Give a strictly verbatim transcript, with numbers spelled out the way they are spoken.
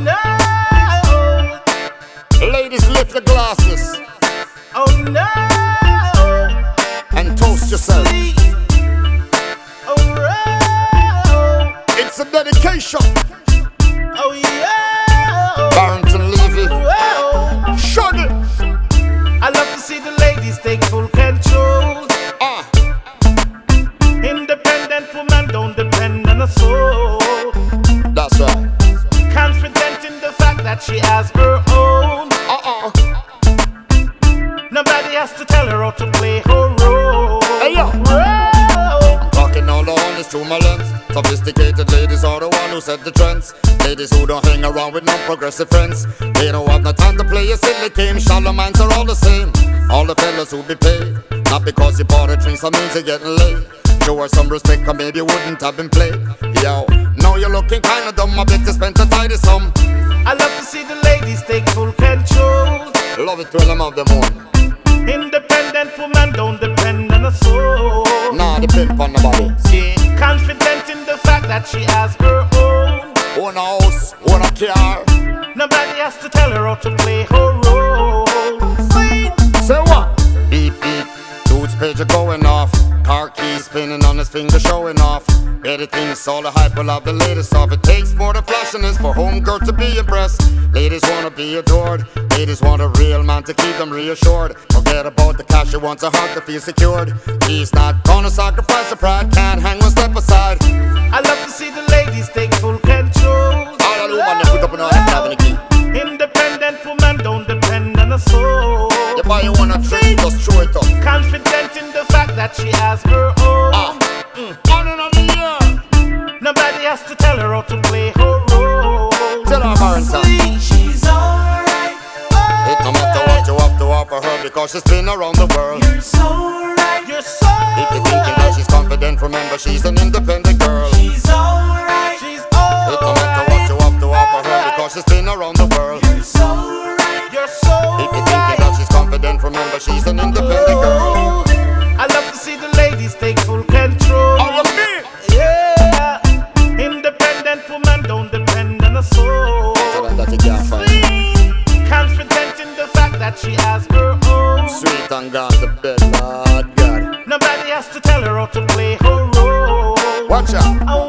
no. Ladies, lift the glasses. Oh no. And toast yourself. Sleep. Oh no. It's a dedication. Oh yeah. Barrington Levy. Whoa. Shut it. I love to see the ladies take full control. Ah. Independent woman don't depend on a soul. That's right. Confident in the fact that she has her own. Uh-uh. Nobody has to tell her how to play her role. Hey yo. Role. Talking all the honest through my lens. Sophisticated ladies are the one who set the trends. Ladies who don't hang around with non-progressive friends. They don't have no time to play a silly game. Shallow minds are all the same. All the fellas who be paid. Not because you bought a drink, some means you're getting late. Show her some respect, cause maybe you wouldn't have been played. Yo, now you're looking kinda dumb. I bet you spent a tidy sum. I love to see the ladies take full control. Love it when them have them own. Independent woman don't depend on a soul. Nah, depend on nobody. See, confident in the fact that she has her own. Own a house, own a car. Nobody has to tell her how to play her role. See? Say what? Beep beep, dude's pager going off. Car keys spinning on his finger showing off. Everything is all the hype, will have the latest off. It takes more than flashiness for homegirl to be impressed. Ladies wanna be adored. Ladies want a real man to keep them reassured. Forget about the cash, she wants a heart to feel secured. He's not gonna sacrifice her pride, can't hang one step aside. I love to see the ladies take full control. All the woman they put up an order for having a key. Independent woman don't depend on a soul. You buy you want a drink, just throw it up. Confident in the fact that she has her own. Ah, mm. On another year. Nobody has to tell her how to play her role. Tell her Barrington. She's alright. It no matter what you have to offer her, because she's been around the world. You're so right. You're so If you're thinking that she's confident, remember she's an independent girl. She's alright. She's alright. It no matter what you have to offer her, because she's been around the world. You're so right. You're so If you're thinking that she's confident, remember she's an independent girl. I love to see the ladies take full control. Oh, you mean? Yeah. Independent woman don't depend on a soul. Tell her that you can't find. Confident in the fact that she has her own. Sweet and gone to bed, Lord God. Nobody has to tell her how to play her role. Watch out. Oh,